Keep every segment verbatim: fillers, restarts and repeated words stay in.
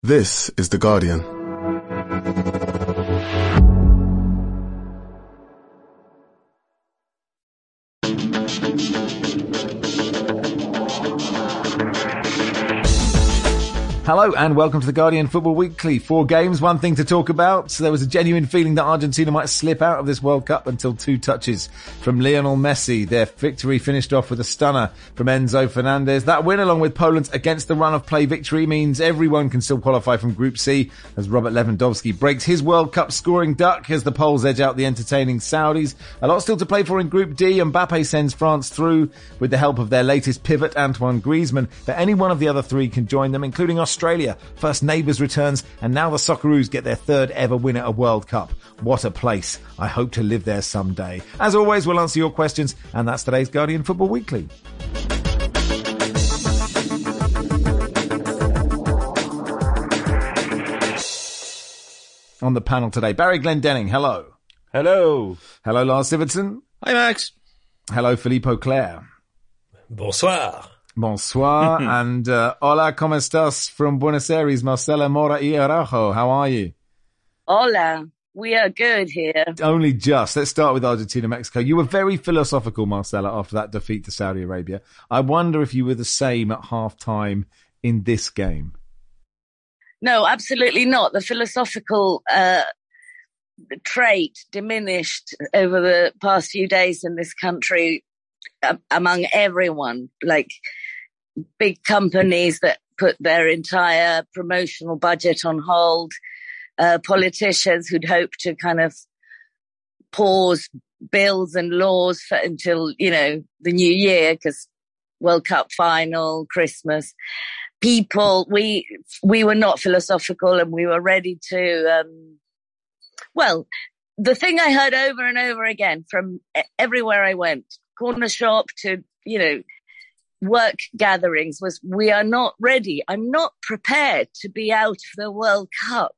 This is The Guardian. Hello and welcome to The Guardian Football Weekly. Four games, one thing to talk about. So there was a genuine feeling that Argentina might slip out of this World Cup until two touches from Lionel Messi. Their victory finished off with a stunner from Enzo Fernandez. That win, along with Poland's against the run of play victory, means everyone can still qualify from Group C as Robert Lewandowski breaks his World Cup scoring duck as the Poles edge out the entertaining Saudis. A lot still to play for in Group D. Mbappe sends France through with the help of their latest pivot, Antoine Griezmann. But any one of the other three can join them, including Australia. Australia. First Neighbours returns, and now the Socceroos get their third ever win at a World Cup. What a place. I hope to live there someday. As always, we'll answer your questions, and that's today's Guardian Football Weekly. On the panel today, Barry Glendenning, hello. Hello. Hello, Lars Sivertsen. Hi, Max. Hello, Filippo Clare. Bonsoir. Bonsoir, and uh, hola, ¿cómo estás? From Buenos Aires, Marcela Mora y Arajo. How are you? Hola, we are good here. Only just. Let's start with Argentina, Mexico. You were very philosophical, Marcela, after that defeat to Saudi Arabia. I wonder if you were the same at half-time in this game. No, absolutely not. The philosophical uh, trait diminished over the past few days in this country uh, among everyone. Like, big companies that put their entire promotional budget on hold, uh, politicians who'd hoped to kind of pause bills and laws for, until, you know, the new year, because World Cup final, Christmas. People, we, we were not philosophical, and we were ready to, um, well, the thing I heard over and over again from everywhere I went, corner shop to, you know, work gatherings, was we are not ready. I'm not prepared to be out of the World Cup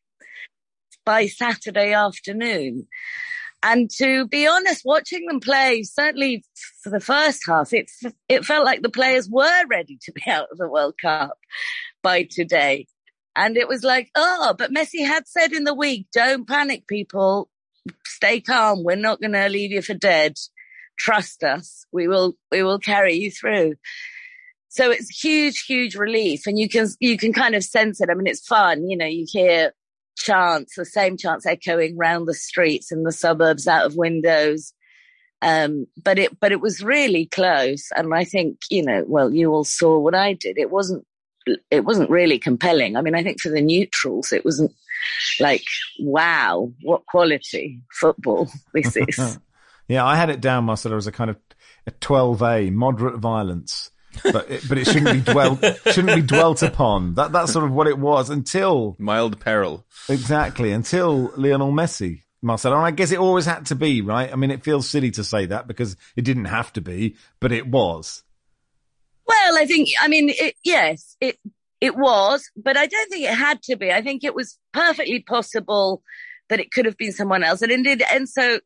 by Saturday afternoon. And to be honest, watching them play, certainly for the first half, it, it felt like the players were ready to be out of the World Cup by today. And it was like, oh, but Messi had said in the week, don't panic, people. Stay calm. We're not going to leave you for dead. Trust us. We will, we will carry you through. So it's huge, huge relief. And you can, you can kind of sense it. I mean, it's fun. You know, you hear chants, the same chants echoing round the streets in the suburbs out of windows. Um, but it, but it was really close. And I think, you know, well, you all saw what I did. It wasn't, it wasn't really compelling. I mean, I think for the neutrals, it wasn't like, wow, what quality football this is. Yeah, I had it down, Marcelo, as a kind of a twelve A, moderate violence, but it, but it shouldn't be dwelt shouldn't be dwelt upon. That that's sort of what it was until mild peril. Exactly, until Lionel Messi, Marcelo. And I guess it always had to be, right? I mean, it feels silly to say that because it didn't have to be, but it was. Well, I think, I mean, it, yes, it it was, but I don't think it had to be. I think it was perfectly possible that it could have been someone else, and indeed, and so.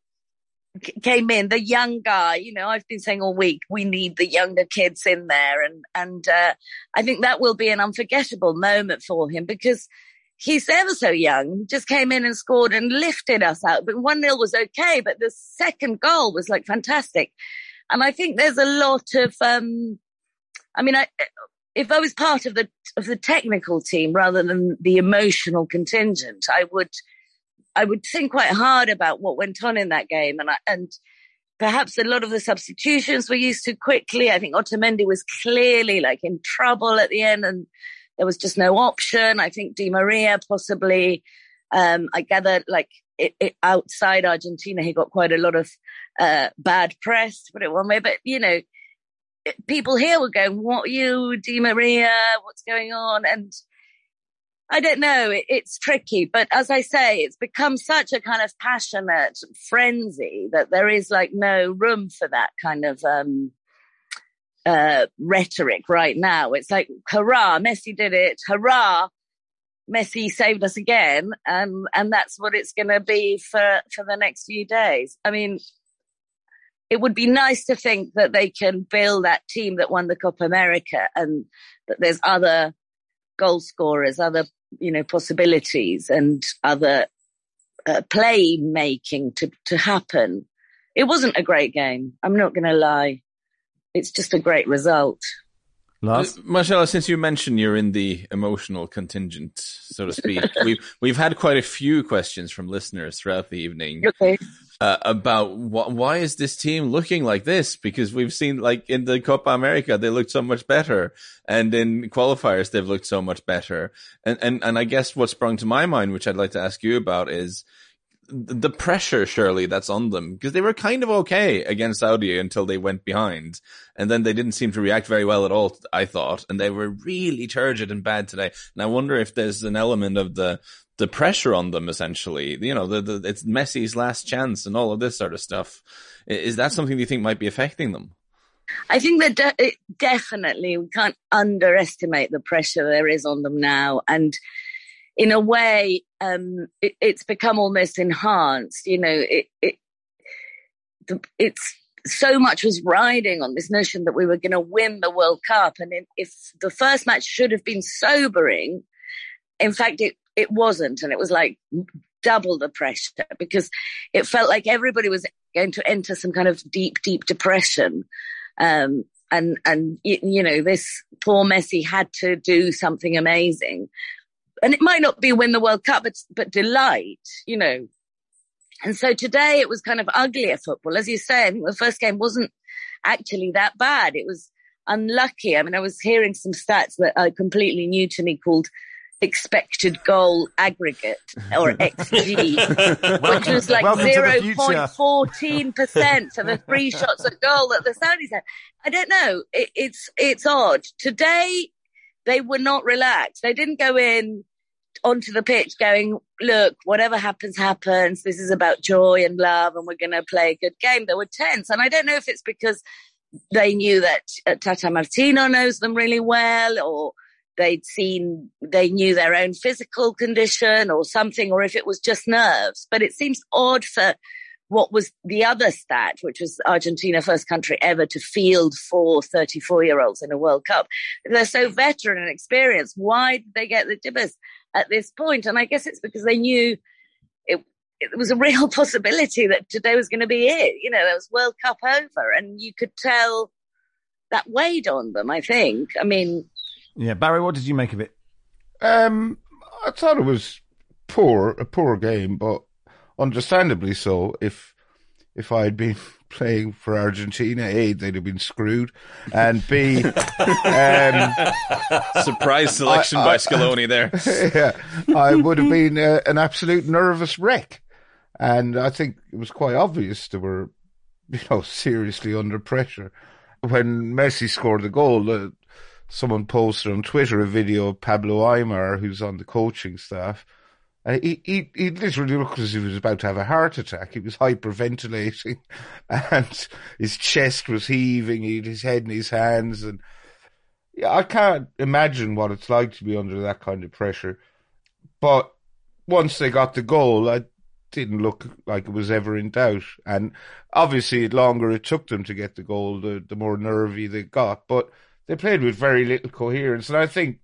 Came in, the young guy, you know, I've been saying all week, we need the younger kids in there. And, and, uh, I think that will be an unforgettable moment for him because he's ever so young, just came in and scored and lifted us out. But one nil was okay, but the second goal was like fantastic. And I think there's a lot of, um, I mean, I, if I was part of the, of the technical team rather than the emotional contingent, I would, I would think quite hard about what went on in that game. And I, and perhaps a lot of the substitutions were used too quickly. I think Otamendi was clearly like in trouble at the end and there was just no option. I think Di Maria possibly, um, I gather like it, it, outside Argentina, he got quite a lot of, uh, bad press, to put it one way. But, you know, people here were going, what you, Di Maria, what's going on? And, I don't know. It, it's tricky, but as I say, it's become such a kind of passionate frenzy that there is like no room for that kind of, um, uh, rhetoric right now. It's like, hurrah, Messi did it. Hurrah, Messi saved us again. Um, and that's what it's going to be for, for the next few days. I mean, it would be nice to think that they can build that team that won the Copa America and that there's other goal scorers, other you know, possibilities and other uh, play making to, to happen. It wasn't a great game. I'm not going to lie. It's just a great result. Lars? Uh, Marcella, since you mentioned you're in the emotional contingent, so to speak, we've, we've had quite a few questions from listeners throughout the evening. Okay. Uh, about wh- why is this team looking like this? Because we've seen, like, in the Copa America, they looked so much better. And in qualifiers, they've looked so much better. And, and, and I guess what sprung to my mind, which I'd like to ask you about, is the pressure, surely, that's on them. Because they were kind of okay against Saudi until they went behind. And then they didn't seem to react very well at all, I thought. And they were really turgid and bad today. And I wonder if there's an element of the the pressure on them, essentially. You know, the, the it's Messi's last chance and all of this sort of stuff. Is that something you think might be affecting them? I think that de- it definitely, we can't underestimate the pressure there is on them now. And in a way, um, it, it's become almost enhanced. You know, it, it, the, it's so much was riding on this notion that we were going to win the World Cup. And if the first match should have been sobering, in fact, it, it wasn't. And it was like double the pressure because it felt like everybody was going to enter some kind of deep, deep depression. Um, and, and, you know, this poor Messi had to do something amazing. And it might not be win the World Cup, but, but delight, you know. And so today it was kind of uglier football. As you say, I think the first game wasn't actually that bad. It was unlucky. I mean, I was hearing some stats that are completely new to me called expected goal aggregate, or X G, which was like zero point one four percent for the three shots at goal that the Saudis had. I don't know. It, it's, it's odd. Today, they were not relaxed. They didn't go in onto the pitch going, look, whatever happens, happens. This is about joy and love and we're going to play a good game. They were tense. And I don't know if it's because they knew that uh, Tata Martino knows them really well, or they'd seen, they knew their own physical condition or something, or if it was just nerves. But it seems odd for what was the other stat, which was Argentina, first country ever to field four thirty-four-year-olds in a World Cup. They're so veteran and experienced. Why did they get the jibbers at this point? And I guess it's because they knew it, it was a real possibility that today was going to be it. You know, there was World Cup over, and you could tell that weighed on them, I think. I mean... Yeah, Barry, what did you make of it? Um, I thought it was poor, a poor game, but understandably so. If if I had been playing for Argentina, A, they'd have been screwed, and B, um, surprise selection I, by I, Scaloni there. Yeah, I would have been uh, an absolute nervous wreck, and I think it was quite obvious they were, you know, seriously under pressure when Messi scored the goal. Uh, someone posted on Twitter a video of Pablo Aimar, who's on the coaching staff. And he, he, he literally looked as if he was about to have a heart attack. He was hyperventilating and his chest was heaving. He had his head in his hands. And yeah, I can't imagine what it's like to be under that kind of pressure. But once they got the goal, I didn't look like it was ever in doubt. And obviously, the longer it took them to get the goal, the, the more nervy they got. But they played with very little coherence. And I think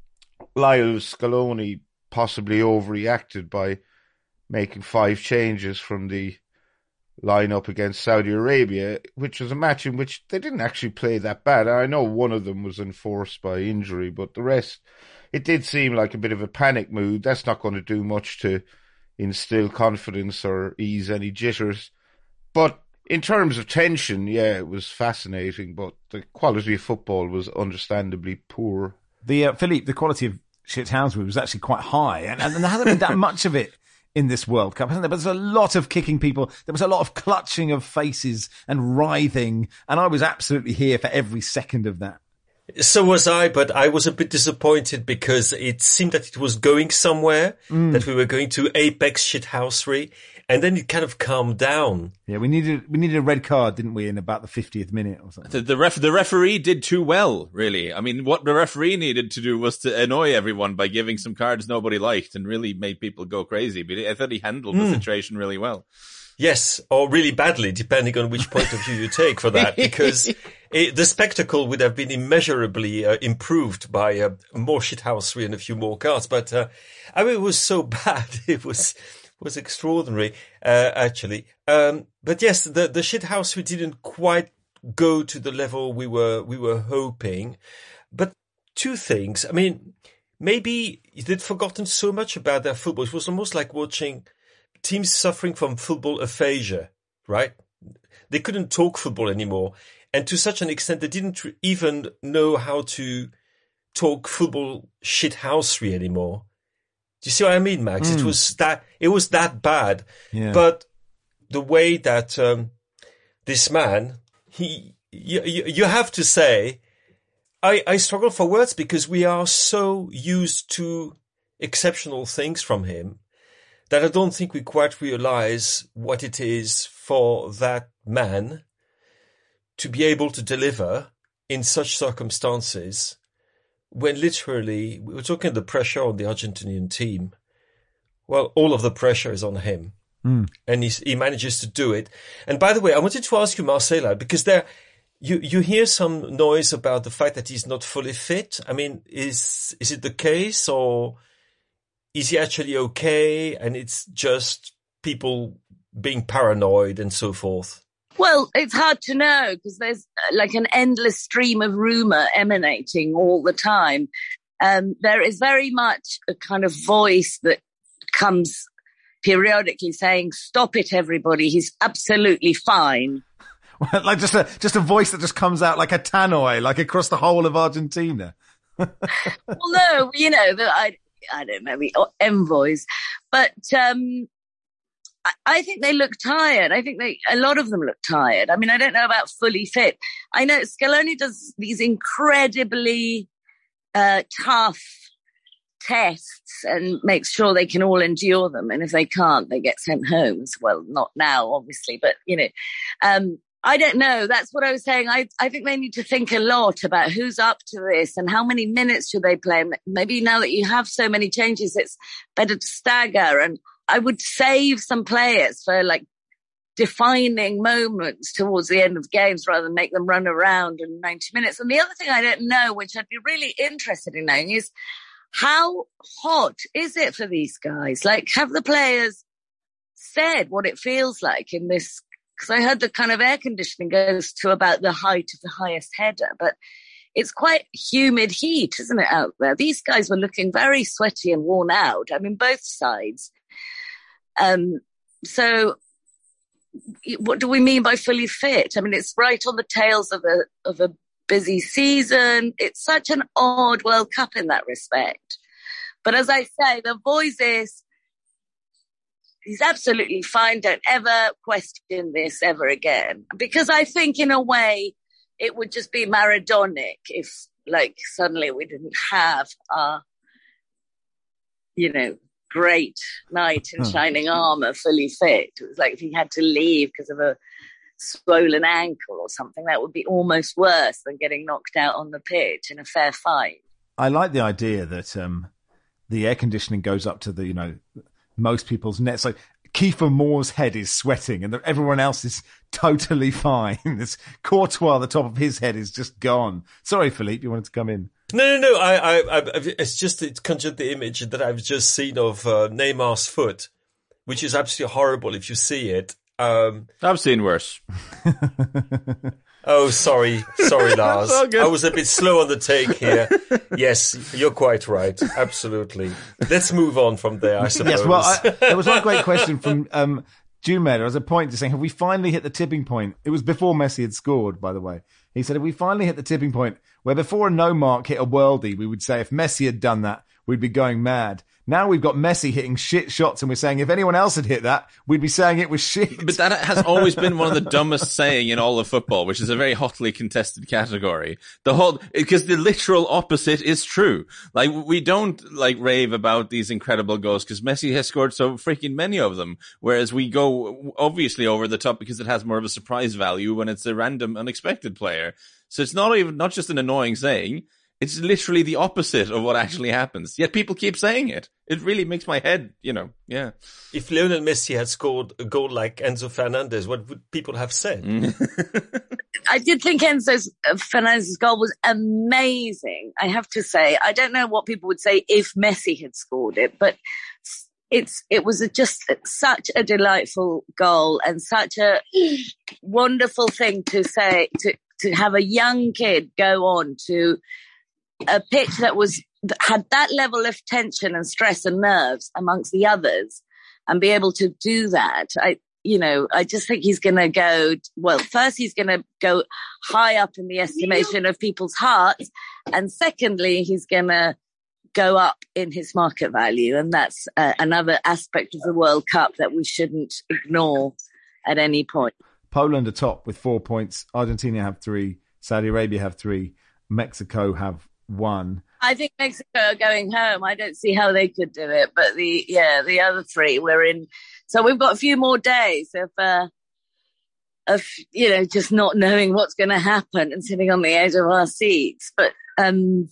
Lyle Scaloni possibly overreacted by making five changes from the lineup against Saudi Arabia, which was a match in which they didn't actually play that bad. I know one of them was enforced by injury, but the rest, it did seem like a bit of a panic mood. That's not going to do much to instill confidence or ease any jitters. But in terms of tension, yeah, it was fascinating, but the quality of football was understandably poor. The uh, Philippe, the quality of Shithousery was actually quite high, and, and there hasn't been that much of it in this World Cup, hasn't there? But there's a lot of kicking people. There was a lot of clutching of faces and writhing, and I was absolutely here for every second of that. So was I, but I was a bit disappointed because it seemed that it was going somewhere, mm. that we were going to apex shithousery, and then it kind of calmed down. Yeah, we needed we needed a red card, didn't we, in about the fiftieth minute or something? The, the, ref, the referee did too well, really. I mean, what the referee needed to do was to annoy everyone by giving some cards nobody liked and really made people go crazy. But I thought he handled mm. the situation really well. Yes, or really badly, depending on which point of view you take for that, because it, the spectacle would have been immeasurably uh, improved by uh, more shithousery and a few more cards. But uh, I mean, it was so bad. It was was extraordinary, uh, actually. Um, but yes, the the shithousery didn't quite go to the level we were we were hoping. But two things. I mean, maybe they'd forgotten so much about their football. It was almost like watching teams suffering from football aphasia, right? They couldn't talk football anymore. And to such an extent, they didn't even know how to talk football shithousery anymore. Do you see what I mean, Max? Mm. It was that, it was that bad. Yeah. But the way that, um, this man, he, you, you, you have to say, I, I struggle for words because we are so used to exceptional things from him that I don't think we quite realize what it is for that man to be able to deliver in such circumstances when literally we were talking the pressure on the Argentinian team. Well, all of the pressure is on him. Mm. And he's, he manages to do it. And by the way, I wanted to ask you, Marcela, because there, you, you hear some noise about the fact that he's not fully fit. I mean, is, is it the case, or is he actually okay? And it's just people being paranoid and so forth. Well, it's hard to know because there's like an endless stream of rumor emanating all the time. Um, there is very much a kind of voice that comes periodically saying, "Stop it, everybody. He's absolutely fine." Well, like just a, just a voice that just comes out like a tannoy, like across the whole of Argentina. Well, no, you know, the, I, I don't know, the envoys, but, um, I think they look tired. I think they, a lot of them look tired. I mean, I don't know about fully fit. I know Scaloni does these incredibly uh, tough tests and makes sure they can all endure them. And if they can't, they get sent home as well. Not now, obviously, but, you know, um, I don't know. That's what I was saying. I, I think they need to think a lot about who's up to this and how many minutes should they play. Maybe now that you have so many changes, it's better to stagger, and I would save some players for like defining moments towards the end of games rather than make them run around in ninety minutes. And the other thing I don't know, which I'd be really interested in knowing, is how hot is it for these guys? Like, have the players said what it feels like in this? Because I heard the kind of air conditioning goes to about the height of the highest header, but it's quite humid heat, isn't it, out there? These guys were looking very sweaty and worn out. I mean, both sides. Um, so what do we mean by fully fit? I mean, it's right on the tails of a, of a busy season. It's such an odd World Cup in that respect. But as I say, the voice is, he's absolutely fine. Don't ever question this ever again. Because I think in a way it would just be Maradonic if like suddenly we didn't have our, you know, great knight in shining armour fully fit. It was like if he had to leave because of a swollen ankle or something, that would be almost worse than getting knocked out on the pitch in a fair fight. I like the idea that um, the air conditioning goes up to the, you know, most people's necks. Like Kiefer Moore's head is sweating and the, everyone else is totally fine. This Courtois, the top of his head is just gone. Sorry, Philippe, you wanted to come in. No, no, no. I, I, I, it's just, it conjured the image that I've just seen of uh, Neymar's foot, which is absolutely horrible if you see it. Um, I've seen worse. Oh, sorry. Sorry, Lars. I was a bit slow on the take here. Yes, you're quite right. Absolutely. Let's move on from there, I suppose. Yes, well, I, there was one great question from um, Jumed. There was a point to saying, have we finally hit the tipping point? It was before Messi had scored, by the way. He said, have we finally hit the tipping point where before a no mark hit a worldie, we would say if Messi had done that, we'd be going mad. Now we've got Messi hitting shit shots and we're saying if anyone else had hit that, we'd be saying it was shit. But that has always been one of the dumbest saying in all of football, which is a very hotly contested category. The whole, because the literal opposite is true. Like, we don't like rave about these incredible goals because Messi has scored so freaking many of them. Whereas we go obviously over the top because it has more of a surprise value when it's a random, unexpected player. So it's not even, not just an annoying saying. It's literally the opposite of what actually happens. Yet people keep saying it. It really makes my head, you know, yeah. If Lionel Messi had scored a goal like Enzo Fernandez, what would people have said? I did think Enzo Fernandez's goal was amazing, I have to say. I don't know what people would say if Messi had scored it, but it's it was a, just such a delightful goal and such a wonderful thing to say, to, to have a young kid go on to a pitch that was had that level of tension and stress and nerves amongst the others and be able to do that. I, you know, I just think he's going to go, well, first he's going to go high up in the estimation of people's hearts. And secondly, he's going to go up in his market value. And that's uh, another aspect of the World Cup that we shouldn't ignore at any point. Poland are top with four points. Argentina have three. Saudi Arabia have three. Mexico have one. I think Mexico are going home. I don't see how they could do it, but the yeah, the other three we're in. So we've got a few more days of uh, of you know just not knowing what's going to happen and sitting on the edge of our seats. But um,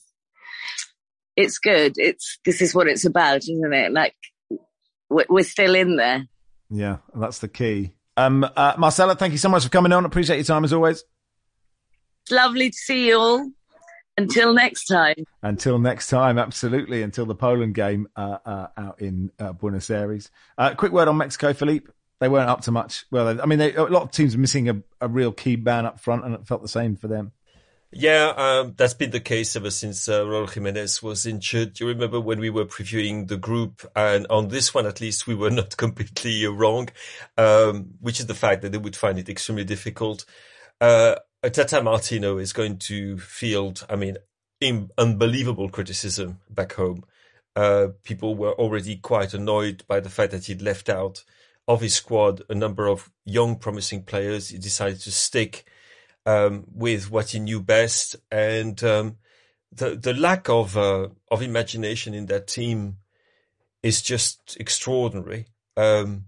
it's good. It's this is what it's about, isn't it? Like we're, we're still in there. Yeah, that's the key. Um, uh, Marcella, thank you so much for coming on. Appreciate your time as always. It's lovely to see you all. Until next time. Until next time, absolutely. Until the Poland game uh, uh, out in uh, Buenos Aires. Uh, quick word on Mexico, Philippe. They weren't up to much. Well, I mean, they, a lot of teams are missing a, a real key man up front, and it felt the same for them. Yeah, um, that's been the case ever since uh, Raul Jimenez was injured. You remember when we were previewing the group, and on this one at least we were not completely wrong, um, which is the fact that they would find it extremely difficult. Uh, Tata Martino is going to field, I mean, in unbelievable criticism back home. Uh, people were already quite annoyed by the fact that he'd left out of his squad a number of young, promising players. He decided to stick um, with what he knew best, and um, the the lack of uh, of imagination in that team is just extraordinary. Um,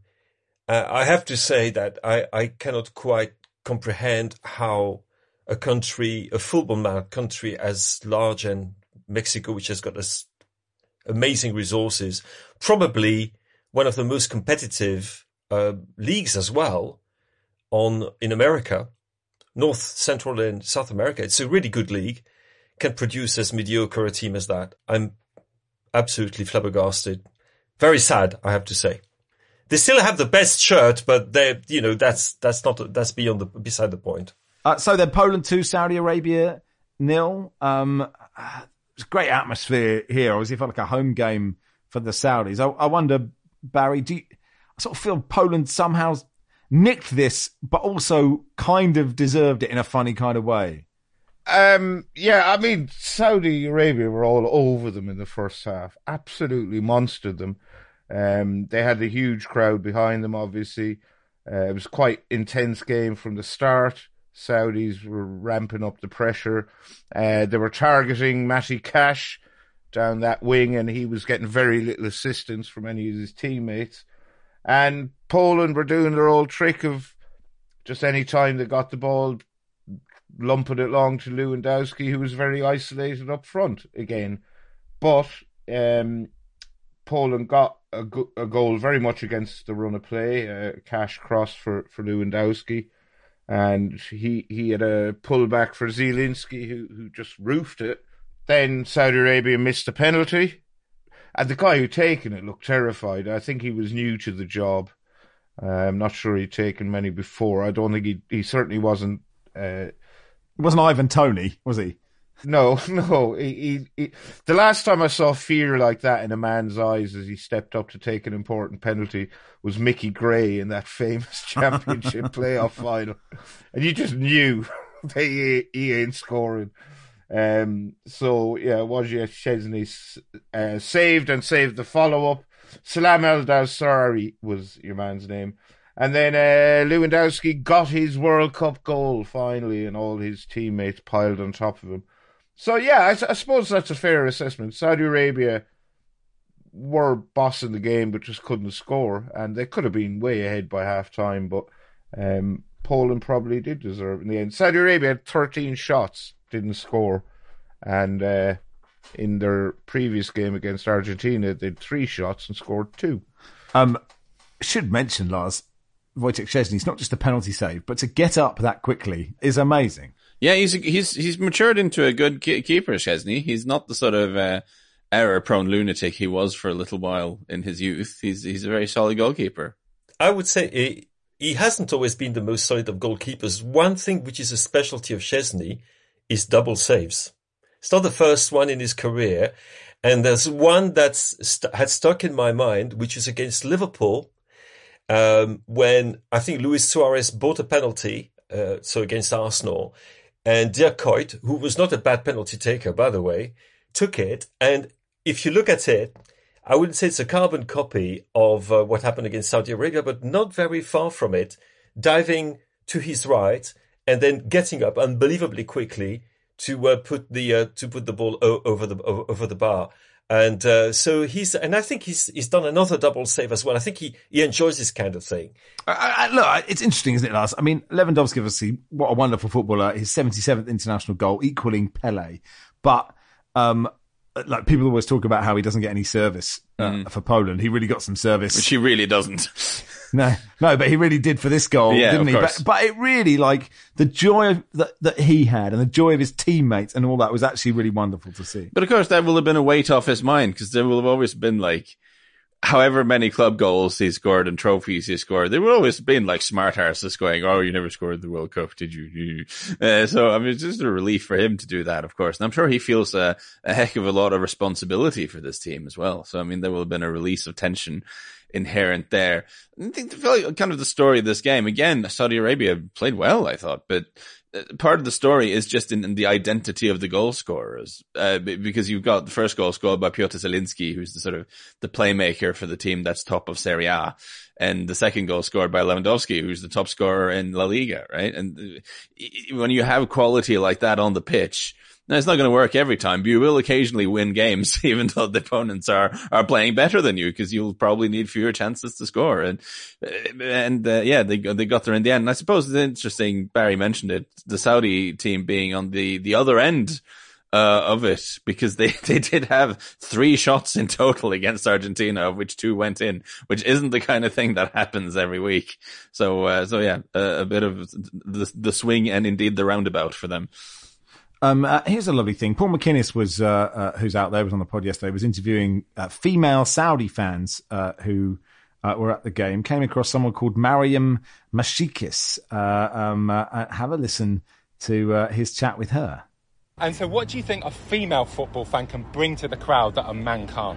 I have to say that I, I cannot quite comprehend how a country, a football-mad country as large as Mexico, which has got this amazing resources, probably one of the most competitive uh, leagues as well on in America, North, Central and South America. It's a really good league, can produce as mediocre a team as that. I'm absolutely flabbergasted. Very sad, I have to say. They still have the best shirt, but they, you know, that's that's not that's beyond the beside the point. Uh, so then Poland two, Saudi Arabia nil. Um, it's a great atmosphere here. Obviously, it felt like a home game for the Saudis. I, I wonder, Barry, do you, I sort of feel Poland somehow nicked this, but also kind of deserved it in a funny kind of way. Um, yeah, I mean, Saudi Arabia were all over them in the first half. Absolutely monstered them. Um, they had a huge crowd behind them, obviously. Uh, it was quite intense game from the start. Saudis were ramping up the pressure. Uh, they were targeting Matty Cash down that wing, and he was getting very little assistance from any of his teammates. And Poland were doing their old trick of just any time they got the ball, lumping it long to Lewandowski, who was very isolated up front again. But um, Poland got a, go- a goal very much against the run of play, a cash cross for, for Lewandowski. And he, he had a pullback for Zielinski, who, who just roofed it. Then Saudi Arabia missed a penalty. And the guy who taken it looked terrified. I think he was new to the job. Uh, I'm not sure he'd taken many before. I don't think he he certainly wasn't... Uh, it wasn't Ivan Toney, was he? No, no. He, he, he, the last time I saw fear like that in a man's eyes as he stepped up to take an important penalty was Mickey Gray in that famous championship playoff final. And you just knew that he, he ain't scoring. Um, so, yeah, Wojciech Szczesny uh, saved and saved the follow-up. Salam El-Dawsari was your man's name. And then uh, Lewandowski got his World Cup goal finally, and all his teammates piled on top of him. So, yeah, I, I suppose that's a fair assessment. Saudi Arabia were bossing the game, but just couldn't score. And they could have been way ahead by half-time, but um, Poland probably did deserve it in the end. Saudi Arabia had thirteen shots, didn't score. And uh, in their previous game against Argentina, they had three shots and scored two. Um, should mention, Lars, Wojciech Szczesny's not just a penalty save, but to get up that quickly is amazing. Yeah, he's he's he's matured into a good keeper, Szczesny. He's not the sort of uh, error-prone lunatic he was for a little while in his youth. He's he's a very solid goalkeeper. I would say he, he hasn't always been the most solid of goalkeepers. One thing which is a specialty of Szczesny is double saves. It's not the first one in his career. And there's one that's st- had stuck in my mind, which is against Liverpool, um, when I think Luis Suarez bought a penalty, uh, so against Arsenal, and Dirk Kuyt, who was not a bad penalty taker, by the way, took it. And if you look at it, I wouldn't say it's a carbon copy of uh, what happened against Saudi Arabia, but not very far from it, diving to his right and then getting up unbelievably quickly to uh, put the uh, to put the ball o- over the o- over the bar. And uh, so he's, and I think he's he's done another double save as well. I think he, he enjoys this kind of thing. I, I, look, it's interesting, isn't it, Lars? I mean, Lewandowski, obviously, what a wonderful footballer. His seventy-seventh international goal, equaling Pele. But um, like people always talk about how he doesn't get any service uh, mm. for Poland. He really got some service, which he really doesn't. No, no, but he really did for this goal, yeah, didn't he? But, but it really, like, the joy that, that he had and the joy of his teammates and all that was actually really wonderful to see. But of course, that will have been a weight off his mind, because there will have always been, like, however many club goals he scored and trophies he scored, there will always have been, like, smart arses going, oh, you never scored the World Cup, did you? Uh, so, I mean, it's just a relief for him to do that, of course. And I'm sure he feels a, a heck of a lot of responsibility for this team as well. So, I mean, there will have been a release of tension inherent there. I think the, kind of the story of this game, again, Saudi Arabia played well, I thought, but part of the story is just in, in the identity of the goal scorers, uh, because you've got the first goal scored by Piotr Zielinski, who's the sort of the playmaker for the team that's top of Serie A, and the second goal scored by Lewandowski, who's the top scorer in La Liga, right? And when you have quality like that on the pitch, now, it's not going to work every time, but you will occasionally win games, even though the opponents are, are playing better than you, because you'll probably need fewer chances to score. And, and, uh, yeah, they, they got there in the end. And I suppose it's interesting, Barry mentioned it, the Saudi team being on the, the other end, uh, of it, because they, they did have three shots in total against Argentina, of which two went in, which isn't the kind of thing that happens every week. So, uh, so yeah, a, a bit of the, the swing and indeed the roundabout for them. Um, uh, here's a lovely thing. Paul McInnes was, uh, uh, who's out there, was on the pod yesterday, was interviewing uh, female Saudi fans uh, who uh, were at the game. Came across someone called Mariam Mashikis. Uh, um, uh, have a listen to uh, his chat with her. And so, what do you think a female football fan can bring to the crowd that a man can't?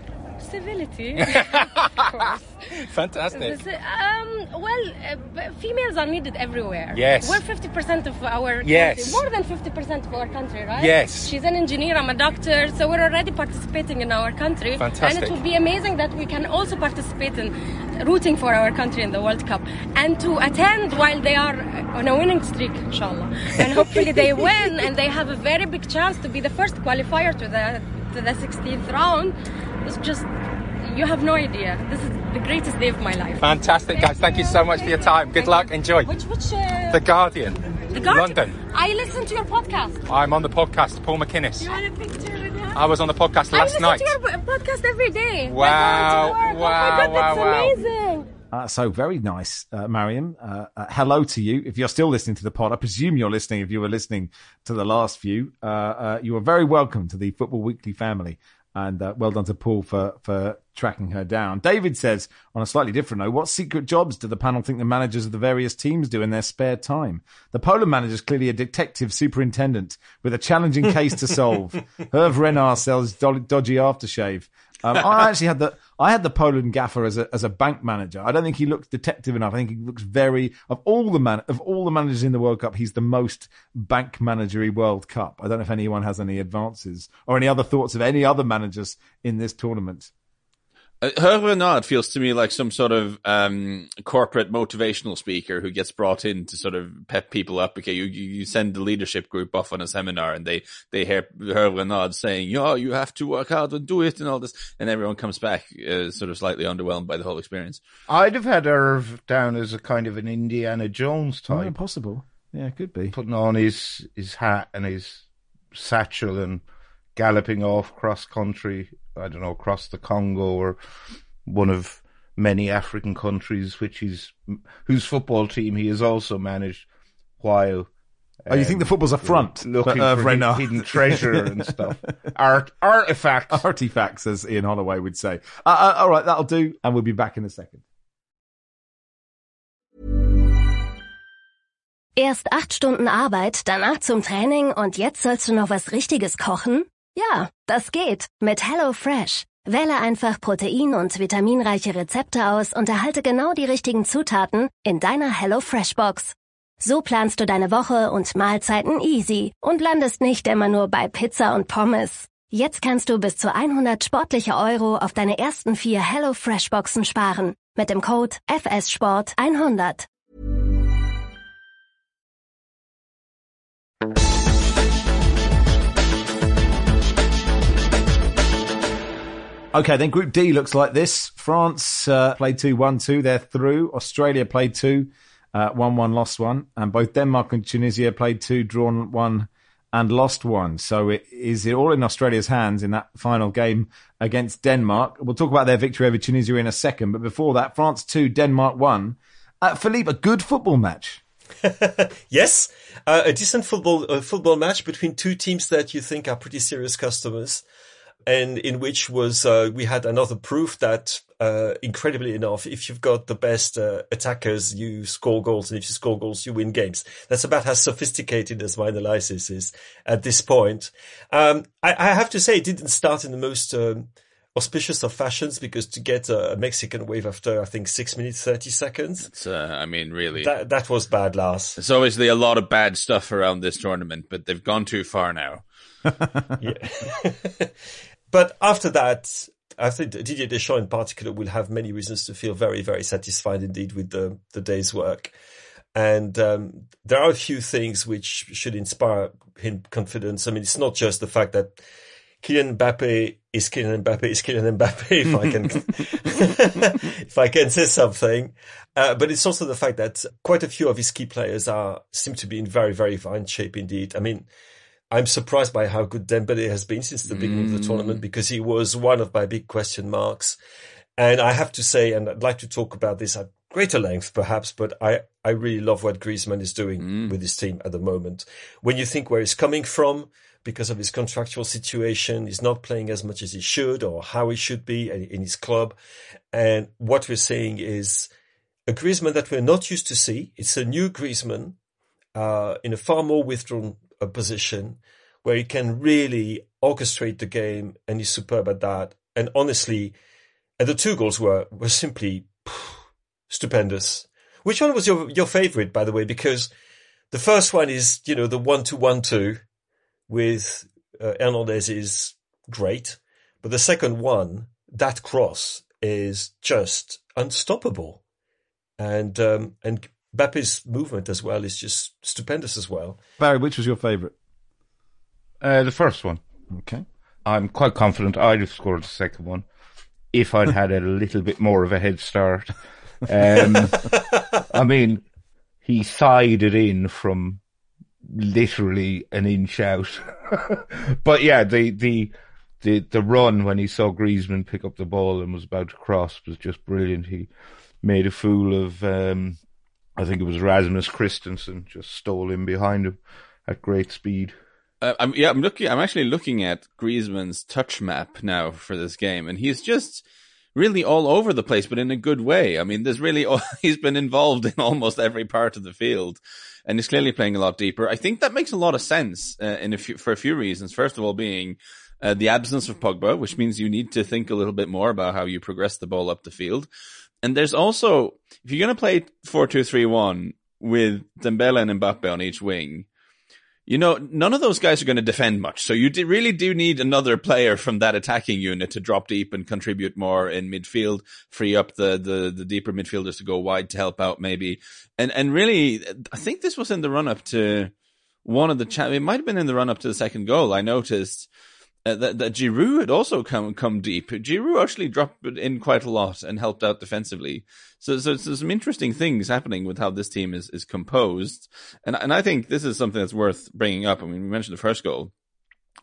Civility, of course. Fantastic. Um, well, uh, females are needed everywhere. Yes. We're fifty percent of our yes. country. More than fifty percent of our country, right? Yes. She's an engineer, I'm a doctor, so we're already participating in our country. Fantastic. And it would be amazing that we can also participate in rooting for our country in the World Cup. And to attend while they are on a winning streak, inshallah. And hopefully they win and they have a very big chance to be the first qualifier to the, to the sixteenth round. It's just, you have no idea. This is the greatest day of my life. Fantastic, guys. Thank you so much for your time. Good luck. Enjoy. Which, which, uh, The Guardian. The Guardian? London. I listen to your podcast. I'm on the podcast, Paul McInnes. You want a picture with her? I was on the podcast last I night. listen to your podcast every day. Wow. Wow, Wow, oh my God, wow, that's wow. amazing. Uh, so very nice, uh, Mariam. Uh, uh, hello to you. If you're still listening to the pod, I presume you're listening. If you were listening to the last few, uh, uh, you are very welcome to the Football Weekly family. And uh, well done to Paul for, for tracking her down. David says, on a slightly different note, what secret jobs do the panel think the managers of the various teams do in their spare time? The Poland manager is clearly a detective superintendent with a challenging case to solve. Hervé Renard sells do- dodgy aftershave. Um, I actually had the I had the Poland gaffer as a as a bank manager. I don't think he looks detective enough. I think he looks very of all the man of all the managers in the World Cup, he's the most bank managery World Cup. I don't know if anyone has any advances or any other thoughts of any other managers in this tournament. Uh, Hervé Renard feels to me like some sort of um, corporate motivational speaker who gets brought in to sort of pep people up. Okay, you you send the leadership group off on a seminar and they they hear Hervé Renard saying, "Oh, you have to work hard and do it," and all this, and everyone comes back uh, sort of slightly underwhelmed by the whole experience. I'd have had Irv down as a kind of an Indiana Jones type. Oh, possible. Yeah, it could be. Putting on his, his hat and his satchel and galloping off cross country, I don't know, across the Congo or one of many African countries, which he's, whose football team he has also managed while. Oh, you think the football's a front? Looking uh, for hidden, hidden treasure and stuff. Art, artifacts. Artifacts, as Ian Holloway would say. Uh, uh, all right, that'll do, and we'll be back in a second. Erst acht Stunden Arbeit, danach zum Training und jetzt sollst du noch was Richtiges kochen? Ja, das geht mit HelloFresh. Wähle einfach protein- und vitaminreiche Rezepte aus und erhalte genau die richtigen Zutaten in deiner HelloFresh-Box. So planst du deine Woche und Mahlzeiten easy und landest nicht immer nur bei Pizza und Pommes. Jetzt kannst du bis zu hundert sportliche Euro auf deine ersten vier HelloFresh-Boxen sparen. Mit dem Code F S Sport hundert. Okay, then Group D looks like this. France uh, played two, won two, they're through. Australia played two. Uh, one one, lost one. And both Denmark and Tunisia played two, drawn one, and lost one. So it, is it all in Australia's hands in that final game against Denmark? We'll talk about their victory over Tunisia in a second. But before that, France two, Denmark one. Uh, Philippe, a good football match. Yes, uh, a decent football uh, football match between two teams that you think are pretty serious customers. And in which was uh, we had another proof that, uh, incredibly enough, if you've got the best uh, attackers, you score goals, and if you score goals, you win games. That's about as sophisticated as my analysis is at this point. Um, I, I have to say, it didn't start in the most um, auspicious of fashions, because to get a Mexican wave after, I think, six minutes thirty seconds, it's, uh, I mean, really, that that was bad, Lars. There's obviously a lot of bad stuff around this tournament, but they've gone too far now. Yeah. But after that, I think Didier Deschamps in particular will have many reasons to feel very, very satisfied indeed with the, the day's work. And um, there are a few things which should inspire him confidence. I mean, it's not just the fact that Kylian Mbappe is Kylian Mbappe is Kylian Mbappe, if I can, if I can say something. Uh, but it's also the fact that quite a few of his key players are seem to be in very, very fine shape indeed. I mean, I'm surprised by how good Dembele has been since the beginning mm. of the tournament, because he was one of my big question marks. And I have to say, and I'd like to talk about this at greater length perhaps, but I, I really love what Griezmann is doing mm. with his team at the moment. When you think where he's coming from, because of his contractual situation, he's not playing as much as he should or how he should be in his club. And what we're seeing is a Griezmann that we're not used to see. It's a new Griezmann uh, in a far more withdrawn a position where he can really orchestrate the game, and he's superb at that. And honestly, and the two goals were were simply phew, stupendous. Which one was your your favorite, by the way? Because the first one is, you know, the one two one two with uh, Hernandez is great, but the second one, that cross is just unstoppable, and um, and Mbappe's movement as well is just stupendous as well. Barry, which was your favourite? Uh, the first one. Okay. I'm quite confident I'd have scored the second one if I'd had a little bit more of a head start. Um, I mean, he sighed it in from literally an inch out. But yeah, the, the, the, the run when he saw Griezmann pick up the ball and was about to cross was just brilliant. He made a fool of, um, I think it was Rasmus Christensen, just stole in behind him at great speed. Uh, I'm, yeah, I'm looking. I'm actually looking at Griezmann's touch map now for this game, and he's just really all over the place, but in a good way. I mean, there's really he's been involved in almost every part of the field, and he's clearly playing a lot deeper. I think that makes a lot of sense uh, in a few, for a few reasons. First of all, being uh, the absence of Pogba, which means you need to think a little bit more about how you progress the ball up the field. And there's also, if you're going to play four two three one with Dembele and Mbappe on each wing, you know, none of those guys are going to defend much. So you do, really do need another player from that attacking unit to drop deep and contribute more in midfield, free up the, the, the deeper midfielders to go wide to help out maybe. And, and really, I think this was in the run up to one of the, cha- it might have been in the run up to the second goal. I noticed uh, that, that Giroud had also come, come deep. Giroud actually dropped in quite a lot and helped out defensively. So, so, so some interesting things happening with how this team is, is composed. And, and I think this is something that's worth bringing up. I mean, we mentioned the first goal.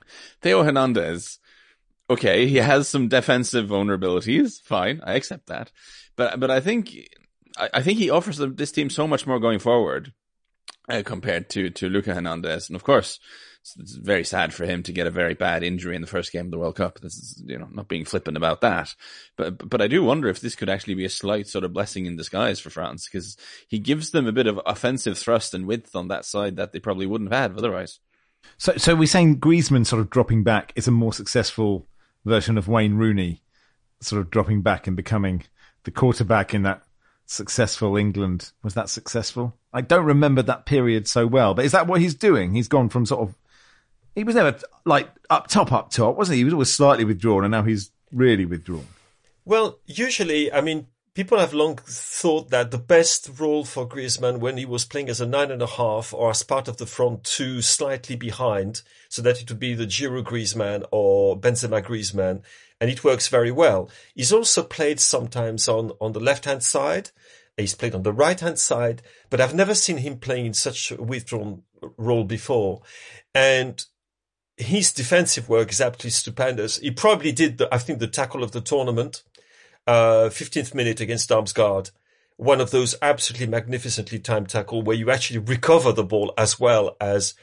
Theo Hernandez, okay, he has some defensive vulnerabilities. Fine, I accept that. But but I think I, I think he offers this team so much more going forward uh, compared to to Luca Hernandez. And of course, it's, it's very sad for him to get a very bad injury in the first game of the World Cup. This is, you know, not being flippant about that. But but I do wonder if this could actually be a slight sort of blessing in disguise for France, because he gives them a bit of offensive thrust and width on that side that they probably wouldn't have had otherwise. So, so we're saying Griezmann sort of dropping back is a more successful version of Wayne Rooney, sort of dropping back and becoming the quarterback in that successful England. Was that successful? I don't remember that period so well, but is that what he's doing? He's gone from sort of, he was never like up top, up top, wasn't he? He was always slightly withdrawn, and now he's really withdrawn. Well, usually, I mean, people have long thought that the best role for Griezmann when he was playing as a nine and a half or as part of the front two slightly behind, so that it would be the Giroud Griezmann or Benzema Griezmann, and it works very well. He's also played sometimes on, on the left-hand side. He's played on the right-hand side, but I've never seen him playing in such a withdrawn role before. And his defensive work is absolutely stupendous. He probably did, the, I think, the tackle of the tournament. Uh, fifteenth minute against Damsgaard, one of those absolutely magnificently timed tackle where you actually recover the ball as well as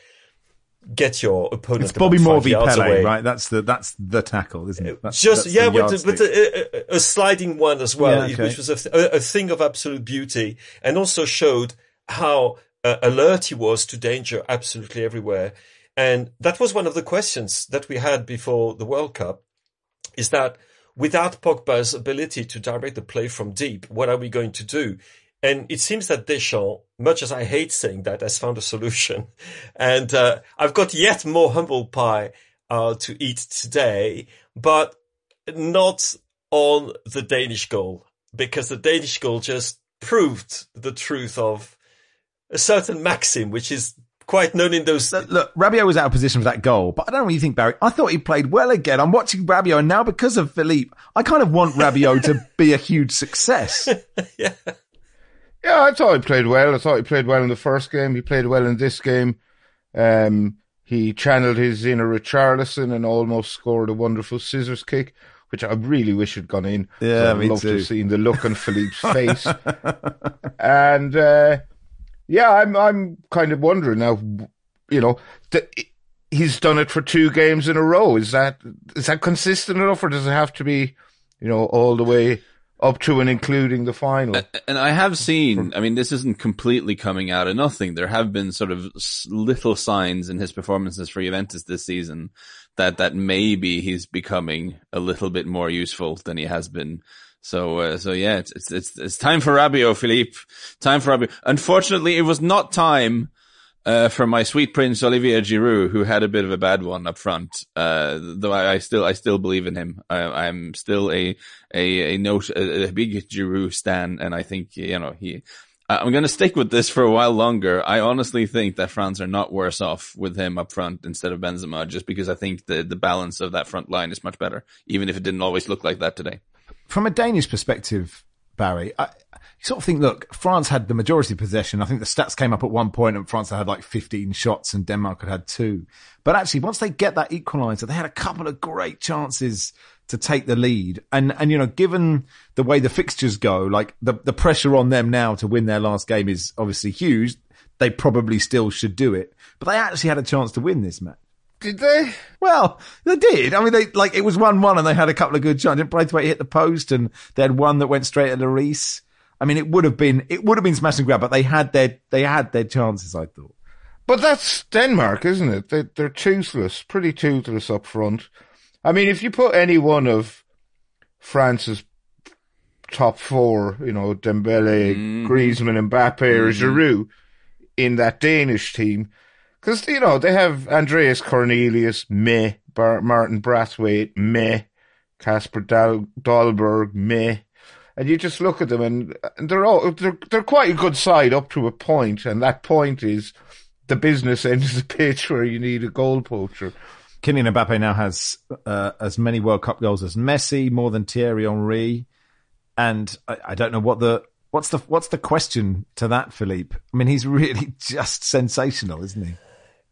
get your opponent. It's Bobby Moore v Pele, away. Right? That's the that's the tackle, isn't it? That's, Just that's yeah, the with, with a, a, a sliding one as well, yeah, okay. which was a, a, a thing of absolute beauty, and also showed how uh, alert he was to danger absolutely everywhere. And that was one of the questions that we had before the World Cup: is that without Pogba's ability to direct the play from deep, what are we going to do? And it seems that Deschamps, much as I hate saying that, has found a solution. And uh, I've got yet more humble pie uh, to eat today, but not on the Danish goal, because the Danish goal just proved the truth of a certain maxim, which is quite known in those. Look, Rabiot was out of position for that goal, but I don't know what you think, Barry. I thought he played well again. I'm watching Rabiot, and now because of Philippe, I kind of want Rabiot to be a huge success. yeah. Yeah, I thought he played well. I thought he played well in the first game. He played well in this game. Um, he channeled his inner Richarlison and almost scored a wonderful scissors kick, which I really wish had gone in. Yeah, I'd me love too. to have seen the look on Philippe's face. And, uh, yeah, I'm I'm kind of wondering now, you know, that he's done it for two games in a row. Is that is that consistent enough, or does it have to be, you know, all the way up to and including the final? And I have seen, I mean, this isn't completely coming out of nothing. There have been sort of little signs in his performances for Juventus this season that that maybe he's becoming a little bit more useful than he has been. So, uh, so yeah, it's, it's, it's, it's time for Rabiot, Philippe. Time for Rabiot. Unfortunately, it was not time, uh, for my sweet prince, Olivier Giroud, who had a bit of a bad one up front. Uh, though I, I still, I still believe in him. I, I'm still a, a, a note, a, a big Giroud stan. And I think, you know, he, I'm going to stick with this for a while longer. I honestly think that France are not worse off with him up front instead of Benzema, just because I think the, the balance of that front line is much better, even if it didn't always look like that today. From a Danish perspective, Barry, I you sort of think, look, France had the majority of possession. I think the stats came up at one point and France had like fifteen shots and Denmark had had two. But actually, once they get that equaliser, they had a couple of great chances to take the lead. And, and, you know, given the way the fixtures go, like the, the pressure on them now to win their last game is obviously huge. They probably still should do it, but they actually had a chance to win this match. Did they? Well, they did. I mean, they like it was one one and they had a couple of good chances. Braithwaite hit the post and they had one that went straight at Lloris. I mean, it would have been, it would have been smash and grab, but they had their, they had their chances, I thought. But that's Denmark, isn't it? They, they're toothless, pretty toothless up front. I mean, if you put any one of France's top four, you know, Dembele, mm. Griezmann, Mbappe, or mm. Giroud in that Danish team, because, you know, they have Andreas Cornelius, meh, Bar- Martin Brathwaite, meh, Kasper Dal- Dahlberg, meh. And you just look at them and, and they're all, they're, they're quite a good side up to a point, and that point is the business end of the pitch where you need a goal poacher. Kylian Mbappe now has uh, as many World Cup goals as Messi, more than Thierry Henry, and I, I don't know what the what's the what's the question to that, Philippe. I mean, he's really just sensational, isn't he?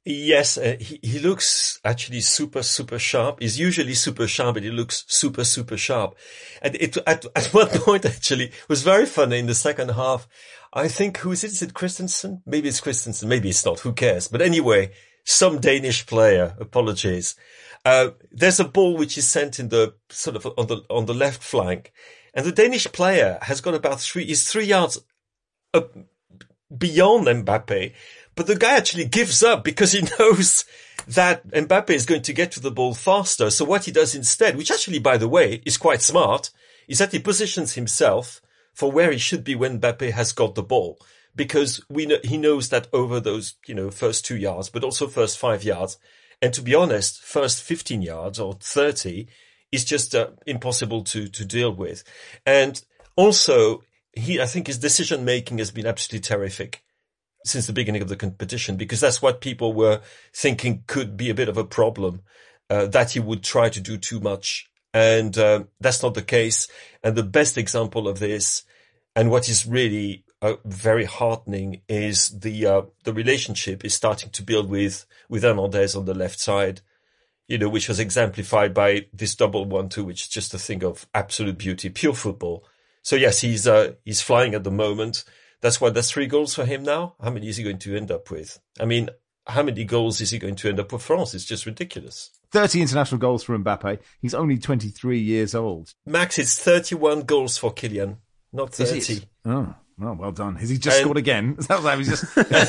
Yes, uh, he, he looks actually super, super sharp. He's usually super sharp, but he looks super, super sharp. And it, at, at one point, actually, it was very funny in the second half. I think, who is it? Is it Christensen? Maybe it's Christensen. Maybe it's not. Who cares? But anyway, some Danish player, apologies. Uh, there's a ball which is sent in the sort of on the, on the left flank. And the Danish player has got about three, is three yards up beyond Mbappe. But the guy actually gives up because he knows that Mbappe is going to get to the ball faster. So what he does instead, which actually, by the way, is quite smart, is that he positions himself for where he should be when Mbappe has got the ball. Because we know, he knows that over those, you know, first two yards, but also first five yards. And to be honest, first fifteen yards or thirty is just uh, impossible to, to deal with. And also, he, I think his decision making has been absolutely terrific since the beginning of the competition, because that's what people were thinking could be a bit of a problem, uh, that he would try to do too much. And uh, that's not the case. And the best example of this, and what is really uh, very heartening, is the uh, the relationship is starting to build with, with Hernandez on the left side, you know, which was exemplified by this double one-two, which is just a thing of absolute beauty, pure football. So yes, he's uh, he's flying at the moment. That's why there's three goals for him now. How many is he going to end up with? I mean, how many goals is he going to end up with France? It's just ridiculous. thirty international goals for Mbappe. He's only twenty-three years old. Max, it's thirty-one goals for Kylian, not thirty. Oh, well, well done. Has he just And- scored again? That was like he's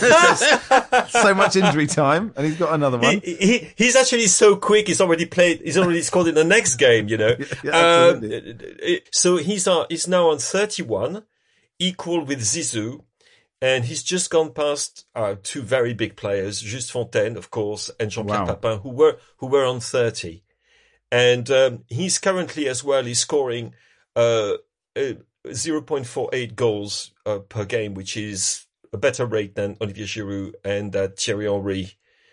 just so much injury time, and he's got another one. He, he, he's actually so quick. He's already played. He's already scored in the next game. You know. Yeah, um, absolutely. so he's uh, he's now on thirty-one, equal with Zizou, and he's just gone past uh, two very big players, Just Fontaine, of course, and Jean-Pierre Wow. Papin, who were who were on thirty, and um, he's currently as well. He's scoring uh, uh, zero point four eight goals uh, per game, which is a better rate than Olivier Giroud and uh, Thierry Henry.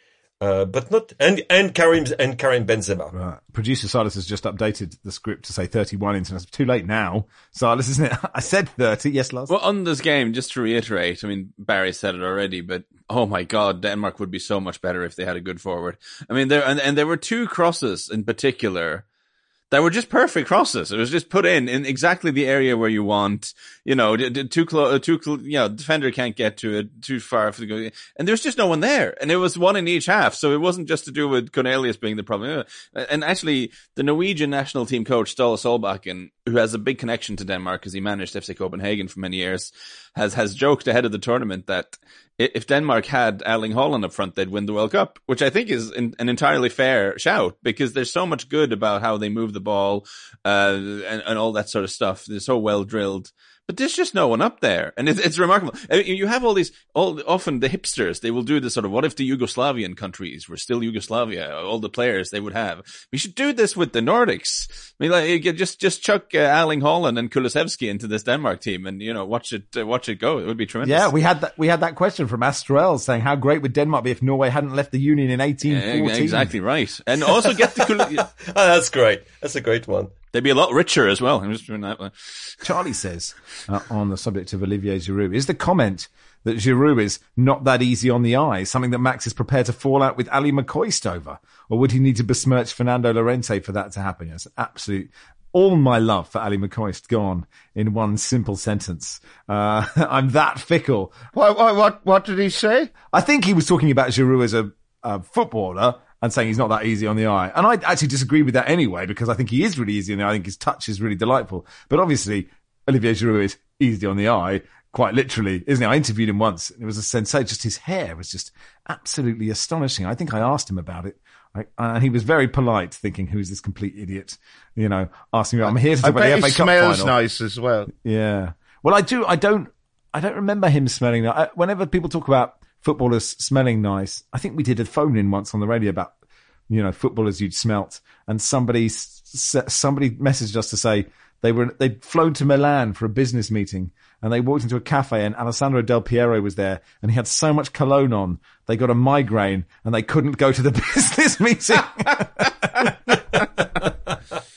Uh, but not, and, and Karim, and Karim Benzema. Right. Producer Silas has just updated the script to say thirty-one international. Too late now, Silas, isn't it? I said thirty. Yes, Lars. Well, on this game, just to reiterate, I mean, Barry said it already, but oh my God, Denmark would be so much better if they had a good forward. I mean, there, and, and there were two crosses in particular that were just perfect crosses. It was just put in, in exactly the area where you want, you know, d- d- too close, too, cl- you know, defender can't get to it, too far for the go. And there was just no one there. And it was one in each half. So it wasn't just to do with Cornelius being the problem. And actually, the Norwegian national team coach, Ståle Solbakken, who has a big connection to Denmark because he managed F C Copenhagen for many years, has, has joked ahead of the tournament that if Denmark had Erling Haaland up front, they'd win the World Cup, which I think is an entirely fair shout because there's so much good about how they move the ball, uh, and, and all that sort of stuff. They're so well drilled. But there's just no one up there. And it's, it's remarkable. I mean, you have all these, all, often the hipsters, they will do this sort of, what if the Yugoslavian countries were still Yugoslavia? All the players they would have. We should do this with the Nordics. I mean, like, you just, just chuck uh, Erling Haaland and Kulusevski into this Denmark team and, you know, watch it, uh, watch it go. It would be tremendous. Yeah, we had that. We had that question from Astrel saying, "How great would Denmark be if Norway hadn't left the Union in eighteen fourteen?" Yeah, exactly right. And also get the Kul- Oh, that's great. That's a great one. they'd be a lot richer as well. I'm just doing that one. Charlie says uh, on the subject of Olivier Giroud, is the comment that Giroud is not that easy on the eye something that Max is prepared to fall out with Ali McCoist over, or would he need to besmirch Fernando Llorente for that to happen? Yes, absolute. All my love for Ali McCoist gone in one simple sentence. Uh, I'm that fickle. What, what, what, what did he say? I think he was talking about Giroud as a, a footballer and saying he's not that easy on the eye. And I actually disagree with that anyway, because I think he is really easy on the eye. I think his touch is really delightful. But obviously, Olivier Giroud is easy on the eye, quite literally, isn't he? I interviewed him once, and it was a sensation. Just his hair was just absolutely astonishing. I think I asked him about it. And uh, he was very polite, thinking, who's this complete idiot? You know, asking me, I'm here to talk I about bet the he F A Cup smells final. nice as well. Yeah. Well, I do, I don't, I don't remember him smelling that. I, whenever people talk about footballers smelling nice, I think we did a phone in once on the radio about, you know, footballers you'd smelt, and somebody, somebody messaged us to say they were, they'd flown to Milan for a business meeting, and they walked into a cafe and Alessandro Del Piero was there, and he had so much cologne on, they got a migraine and they couldn't go to the business meeting.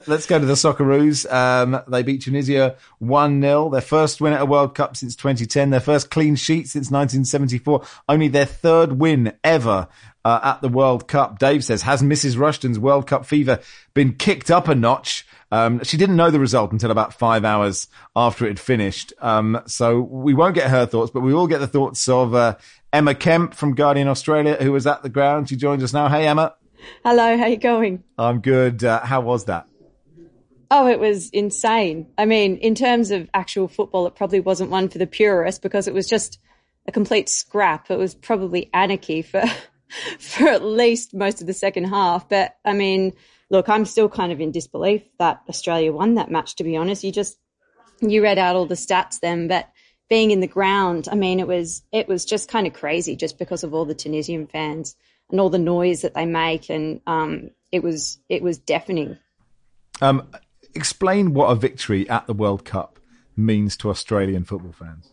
let's go to the Socceroos. Um, they beat Tunisia one nil. Their first win at a World Cup since twenty ten. Their first clean sheet since nineteen seventy-four. Only their third win ever uh, at the World Cup. Dave says, has Missus Rushton's World Cup fever been kicked up a notch? Um, she didn't know the result until about five hours after it had finished. Um, so we won't get her thoughts, but we will get the thoughts of uh, Emma Kemp from Guardian Australia, who was at the ground. She joins us now. Hey, Emma. Hello, how you going? I'm good. Uh, how was that? Oh, it was insane. I mean, in terms of actual football, it probably wasn't one for the purists because it was just a complete scrap. It was probably anarchy for for at least most of the second half. But, I mean, look, I'm still kind of in disbelief that Australia won that match, to be honest. You just, you read out all the stats then, but being in the ground, I mean, it was it was just kind of crazy just because of all the Tunisian fans and all the noise that they make, and um, it was it was deafening. Um, explain what a victory at the World Cup means to Australian football fans.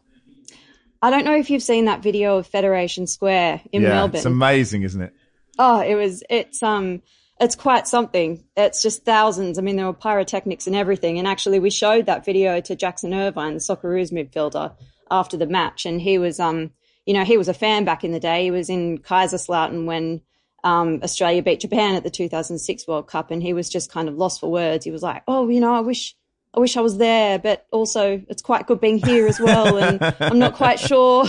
I don't know if you've seen that video of Federation Square in yeah, Melbourne. It's amazing, isn't it? Oh, it was. It's um, it's quite something. It's just thousands. I mean, there were pyrotechnics and everything. And actually, we showed that video to Jackson Irvine, the Socceroos midfielder, after the match, and he was um. You know, he was a fan back in the day. He was in Kaiserslautern when um, Australia beat Japan at the two thousand six World Cup, and he was just kind of lost for words. He was like, oh, you know, I wish I wish I was there, but also it's quite good being here as well, and I'm not quite sure.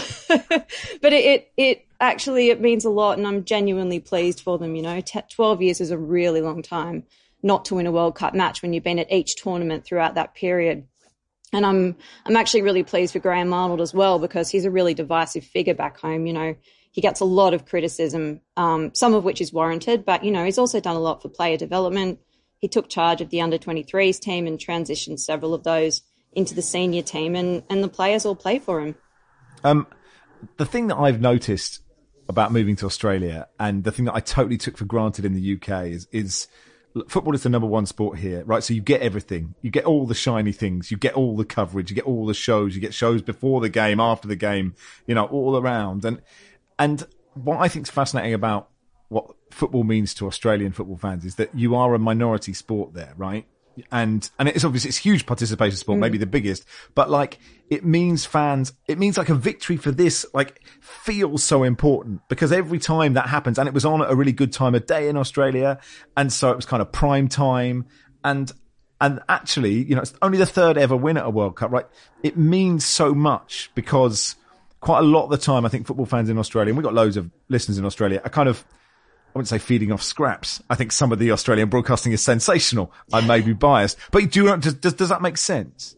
But it, it, it actually, it means a lot, and I'm genuinely pleased for them, you know. twelve years is a really long time not to win a World Cup match when you've been at each tournament throughout that period. And I'm I'm actually really pleased for Graham Arnold as well because he's a really divisive figure back home. You know, he gets a lot of criticism, um, some of which is warranted, but, you know, he's also done a lot for player development. He took charge of the under twenty-threes team and transitioned several of those into the senior team, and, and the players all play for him. Um, the thing that I've noticed about moving to Australia, and the thing that I totally took for granted in the U K, is is football is the number one sport here, right? So you get everything. You get all the shiny things. You get all the coverage. You get all the shows. You get shows before the game, after the game, you know, all around. And, and what I think is fascinating about what football means to Australian football fans is that you are a minority sport there, right? And, and it's obviously, it's huge participation sport, mm. maybe the biggest, but like, it means fans, it means like a victory for this, like, feels so important because every time that happens, and it was on at a really good time of day in Australia. And so it was kind of prime time. And, and actually, you know, it's only the third ever win at a World Cup, right? It means so much because quite a lot of the time, I think football fans in Australia, and we've got loads of listeners in Australia, are kind of, I wouldn't say feeding off scraps. I think some of the Australian broadcasting is sensational. I may be biased, but do you, does, does, does that make sense?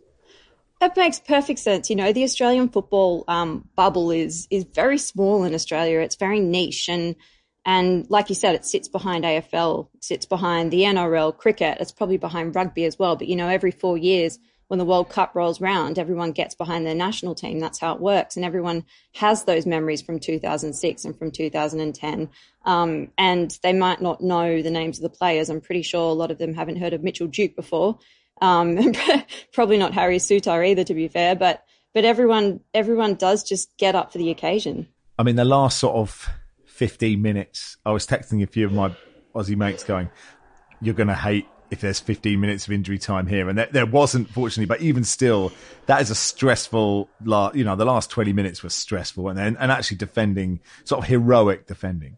It makes perfect sense. You know, the Australian football um, bubble is is very small in Australia. It's very niche. And, and like you said, it sits behind A F L, sits behind the N R L, cricket. It's probably behind rugby as well. But, you know, every four years when the World Cup rolls round, everyone gets behind their national team. That's how it works. And everyone has those memories from two thousand six and from two thousand ten. Um, and they might not know the names of the players. I'm pretty sure a lot of them haven't heard of Mitchell Duke before. Um, probably not Harry Sutar either, to be fair, but, but everyone, everyone does just get up for the occasion. I mean, the last sort of fifteen minutes, I was texting a few of my Aussie mates going, you're going to hate if there's fifteen minutes of injury time here. And there, there wasn't, fortunately, but even still, that is a stressful, la- you know, the last twenty minutes was stressful, and then, and actually defending, sort of heroic defending.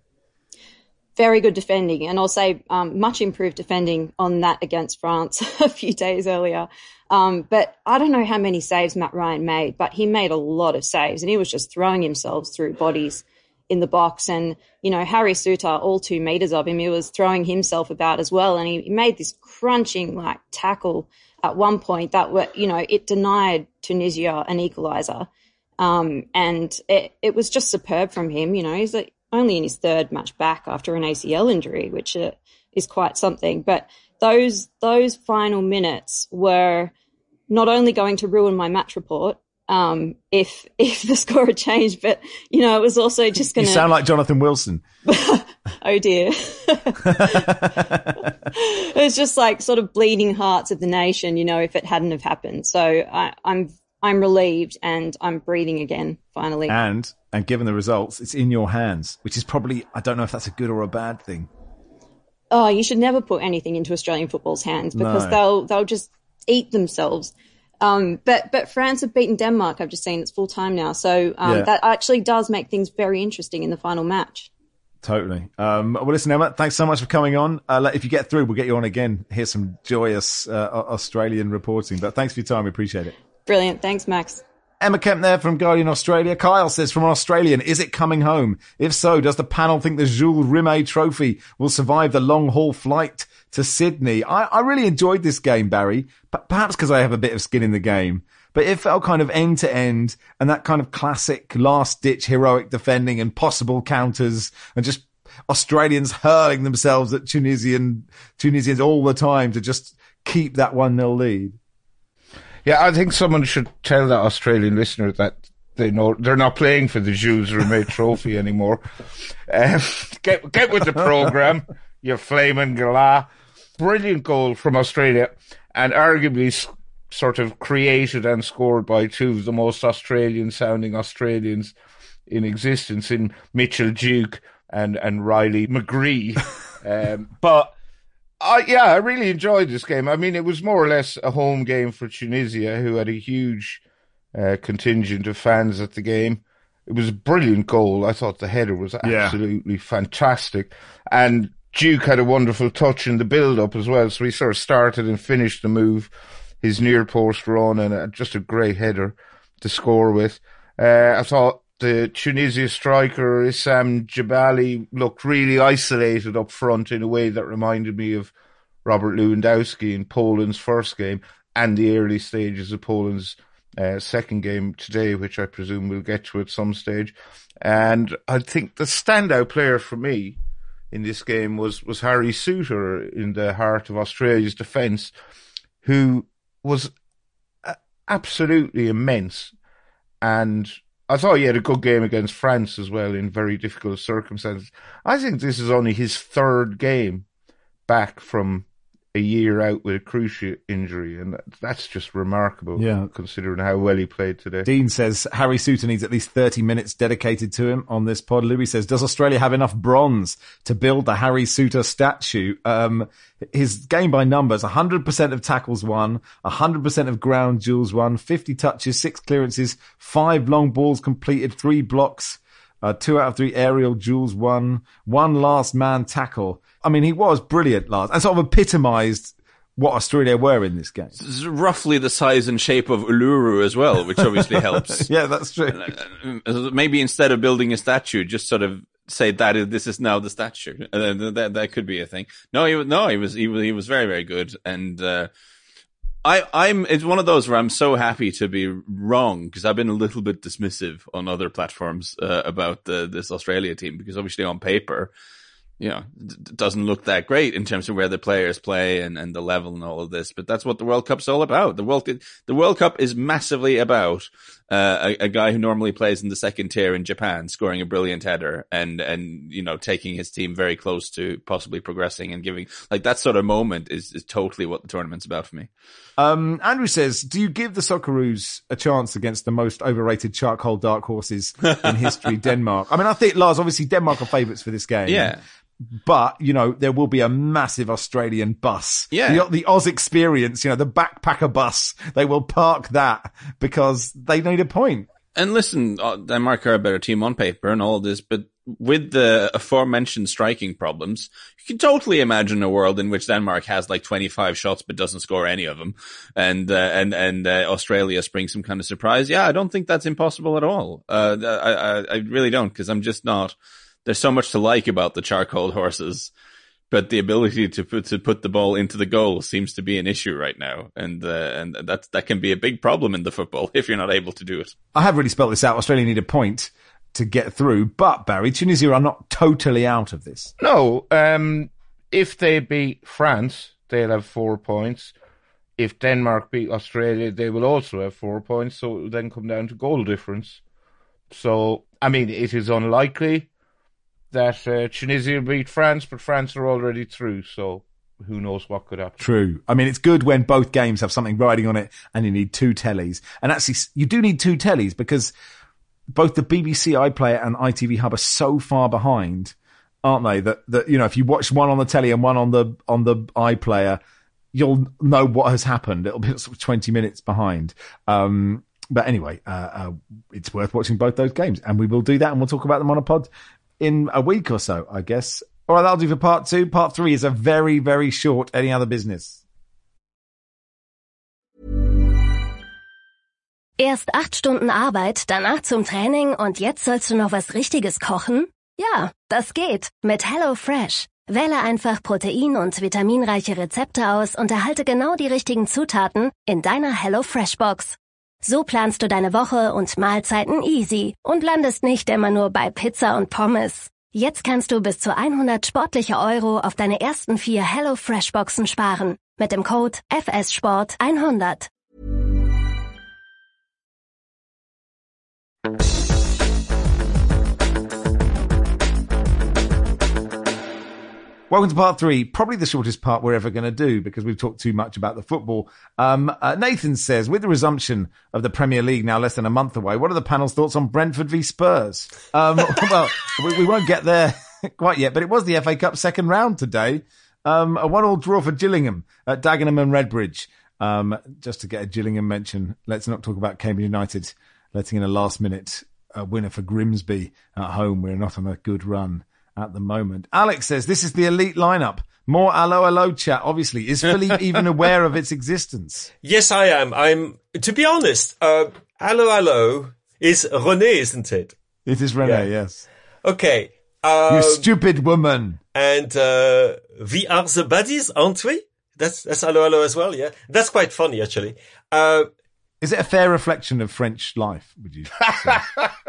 Very good defending, and I'll say um, much improved defending on that against France a few days earlier. Um, but I don't know how many saves Matt Ryan made, but he made a lot of saves, and he was just throwing himself through bodies in the box. And, you know, Harry Sutar, all two metres of him, he was throwing himself about as well, and he made this crunching, like, tackle at one point that, were, you know, it denied Tunisia an equaliser. Um, and it, it was just superb from him, you know. He's like, only in his third match back after an A C L injury, which uh, is quite something. But those those final minutes were not only going to ruin my match report um, if if the score had changed, but, you know, it was also just going to... You sound like Jonathan Wilson. Oh, dear. It was just like sort of bleeding hearts of the nation, you know, if it hadn't have happened. So I, I'm I'm relieved and I'm breathing again, finally. And... And given the results, it's in your hands, which is probably, I don't know if that's a good or a bad thing. Oh, you should never put anything into Australian football's hands because No. they'll they'll just eat themselves. Um, but but France have beaten Denmark. I've just seen it's full time now, so um, Yeah. that actually does make things very interesting in the final match. Totally. Um, well, listen, Emma, thanks so much for coming on. Uh, let- if you get through, we'll get you on again. Here's some joyous uh, Australian reporting. But thanks for your time. We appreciate it. Brilliant. Thanks, Max. Emma Kemp there from Guardian Australia. Kyle says from an Australian, is it coming home? If so, does the panel think the Jules Rimet trophy will survive the long haul flight to Sydney? I, I really enjoyed this game, Barry, p- perhaps because I have a bit of skin in the game. But it felt kind of end to end and that kind of classic last ditch heroic defending and possible counters and just Australians hurling themselves at Tunisian Tunisians all the time to just keep that one nil lead. Yeah, I think someone should tell that Australian listener that they know they're not playing for the Jules Rimet trophy anymore. Um, get get with the program, you flaming galah. Brilliant goal from Australia, and arguably s- sort of created and scored by two of the most Australian-sounding Australians in existence, in Mitchell Duke and and Riley McGree. um, but. Uh, yeah, I really enjoyed this game. I mean, it was more or less a home game for Tunisia, who had a huge uh, contingent of fans at the game. It was a brilliant goal. I thought the header was absolutely yeah. fantastic. And Duke had a wonderful touch in the build-up as well. So he sort of started and finished the move, his near-post run, and uh, just a great header to score with. Uh, I thought the Tunisia striker, Issam Jabali, looked really isolated up front in a way that reminded me of Robert Lewandowski in Poland's first game and the early stages of Poland's uh, second game today, which I presume we'll get to at some stage. And I think the standout player for me in this game was, was Harry Souttar in the heart of Australia's defence, who was absolutely immense. And I thought he had a good game against France as well in very difficult circumstances. I think this is only his third game back from a year out with a cruciate injury, and that's just remarkable, yeah. considering how well he played today. Dean says Harry Souttar needs at least thirty minutes dedicated to him on this pod. Louis says, does Australia have enough bronze to build the Harry Souttar statue? Um, his game by numbers, one hundred percent of tackles won, one hundred percent of ground duels won, fifty touches, six clearances, five long balls completed, three blocks, uh, two out of three aerial duels won, one last man tackle. I mean, he was brilliant last and sort of epitomised what Australia were in this game. It's roughly the size and shape of Uluru as well, which obviously helps. Yeah, that's true. Maybe instead of building a statue, just sort of say that is, this is now the statue. Uh, that that could be a thing. No, he was no, he was he was he was very very good, and uh, I I'm it's one of those where I'm so happy to be wrong because I've been a little bit dismissive on other platforms uh, about the, this Australia team because obviously on paper, you know, it doesn't look that great in terms of where the players play and, and the level and all of this. But that's what the World Cup's all about. The World the World Cup is massively about uh, a, a guy who normally plays in the second tier in Japan scoring a brilliant header and, and, you know, taking his team very close to possibly progressing and giving, like, that sort of moment is, is totally what the tournament's about for me. Um, Andrew says, do you give the Socceroos a chance against the most overrated charcoal dark horses in history, Denmark? I mean, I think, Lars, obviously Denmark are favourites for this game. Yeah. But, you know, there will be a massive Australian bus. Yeah. The, the Oz experience, you know, the backpacker bus, they will park that because they need a point. And listen, Denmark are a better team on paper and all of this, but with the aforementioned striking problems, you can totally imagine a world in which Denmark has like twenty-five shots but doesn't score any of them, and uh, and and uh, Australia springs some kind of surprise. Yeah, I don't think that's impossible at all. Uh, I, I I really don't, because I'm just not. There's so much to like about the charcoal horses, but the ability to put to put the ball into the goal seems to be an issue right now, and uh, and that that can be a big problem in the football if you're not able to do it. I have really spelled this out. Australia need a point to get through, but Barry, Tunisia are not totally out of this. No, um, if they beat France, they'll have four points. If Denmark beat Australia, they will also have four points. So it will then come down to goal difference. So, I mean, it is unlikely that uh, Tunisia beat France, but France are already through, so who knows what could happen. True. I mean, it's good when both games have something riding on it and you need two tellies. And actually, you do need two tellies because both the B B C iPlayer and I T V Hub are so far behind. aren't they? That, that, you know, if you watch one on the telly and one on the, on the iPlayer, you'll know what has happened. It'll be sort of twenty minutes behind. Um, but anyway, uh, uh, it's worth watching both those games, and we will do that, and we'll talk about them on a pod in a week or so, I guess. All right, that'll do for part two. Part three is a very, very short Any Other Business. Erst acht Stunden Arbeit, danach zum Training und jetzt sollst du noch was Richtiges kochen? Ja, das geht mit HelloFresh. Wähle einfach protein- und vitaminreiche Rezepte aus und erhalte genau die richtigen Zutaten in deiner HelloFresh-Box. So planst du deine Woche und Mahlzeiten easy und landest nicht immer nur bei Pizza und Pommes. Jetzt kannst du bis zu hundert sportliche Euro auf deine ersten vier HelloFresh-Boxen sparen. Mit dem Code F S Sport hundert. Welcome to part three, probably the shortest part we're ever going to do because we've talked too much about the football. Um, uh, Nathan says, with the resumption of the Premier League now less than a month away, what are the panel's thoughts on Brentford v Spurs? Um, well, we, we won't get there quite yet, but it was the F A Cup second round today. Um, a one-all draw for Gillingham at Dagenham and Redbridge. Um, just to get a Gillingham mention, let's not talk about Cambridge United letting in a last-minute uh, winner for Grimsby at home. We're not on a good run at the moment. Alex says, this is the elite lineup. More hello, hello chat, obviously. Is Philippe even aware of its existence? Yes, I am. I'm, to be honest, uh, hello, hello is René, isn't it? It is René, yeah. Yes. Okay. Um, you stupid woman. And, uh, we are the buddies, aren't we? That's, that's hello, hello as well, yeah. That's quite funny, actually. Uh, is it a fair reflection of French life, would you say?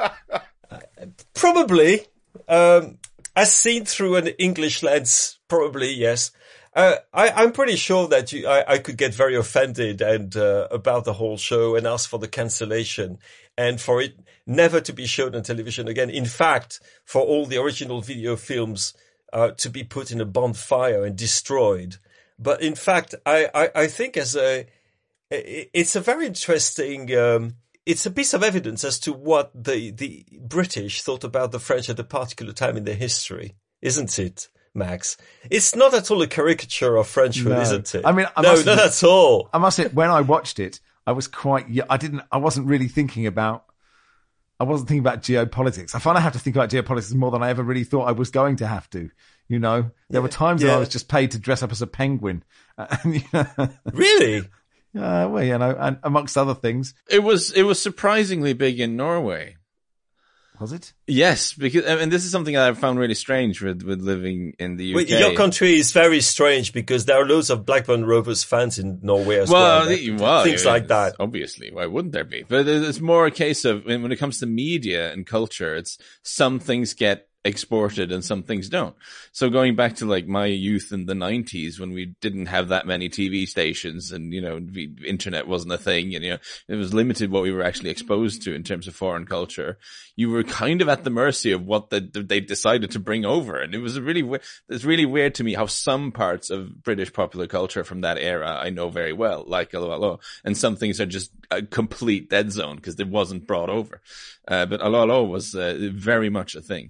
Probably. Um, As seen through an English lens, probably, yes. Uh, I, I'm pretty sure that you, I, I could get very offended and uh, about the whole show and ask for the cancellation and for it never to be shown on television again. In fact, for all the original video films uh, to be put in a bonfire and destroyed. But in fact, I, I, I think as a, it's a very interesting... Um, It's a piece of evidence as to what the, the British thought about the French at a particular time in their history, isn't it, Max? It's not at all a caricature of Frenchhood, no. isn't it? I mean, I no, must not admit, at all. I must admit, when I watched it, I was quite, I didn't, I wasn't really thinking about, I wasn't thinking about geopolitics. I find I have to think about geopolitics more than I ever really thought I was going to have to. You know, there yeah, were times yeah. when I was just paid to dress up as a penguin. And, you know, really? Uh, well, you know, and amongst other things. It was it was surprisingly big in Norway. Was it? Yes, because and this is something that I've found really strange with, with living in the U K. Well, your country is very strange because there are loads of Blackburn Rovers fans in Norway as well. Well, the, well things like that. Obviously, why wouldn't there be? But it's more a case of when it comes to media and culture, it's some things get exported and some things don't. So going back to like my youth in the nineties when we didn't have that many T V stations and, you know, the internet wasn't a thing and, you know, it was limited what we were actually exposed to in terms of foreign culture. You were kind of at the mercy of what the, they decided to bring over. And it was a really, it's really weird to me how some parts of British popular culture from that era I know very well, like Hello, Hello, and some things are just a complete dead zone because it wasn't brought over. Uh, but Hello, Hello was uh, very much a thing.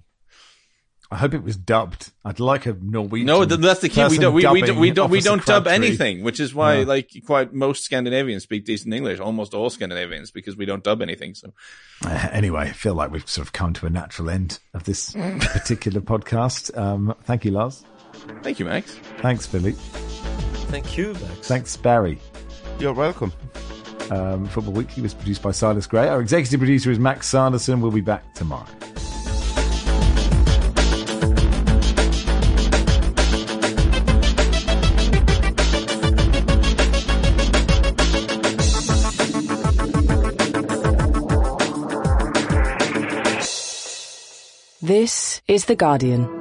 I hope it was dubbed. I'd like a Norwegian. No, that's the key. We don't. We, we don't. We don't. We don't dub Crabtree. anything, which is why, no. like, quite most Scandinavians speak decent English. Almost all Scandinavians, because we don't dub anything. So, uh, anyway, I feel like we've sort of come to a natural end of this particular podcast. Um, thank you, Lars. Thank you, Max. Thanks, Philippe. Thank you, Max. Thanks, Barry. You're welcome. Um, Football Weekly was produced by Silas Gray. Our executive producer is Max Sanderson. We'll be back tomorrow. This is The Guardian.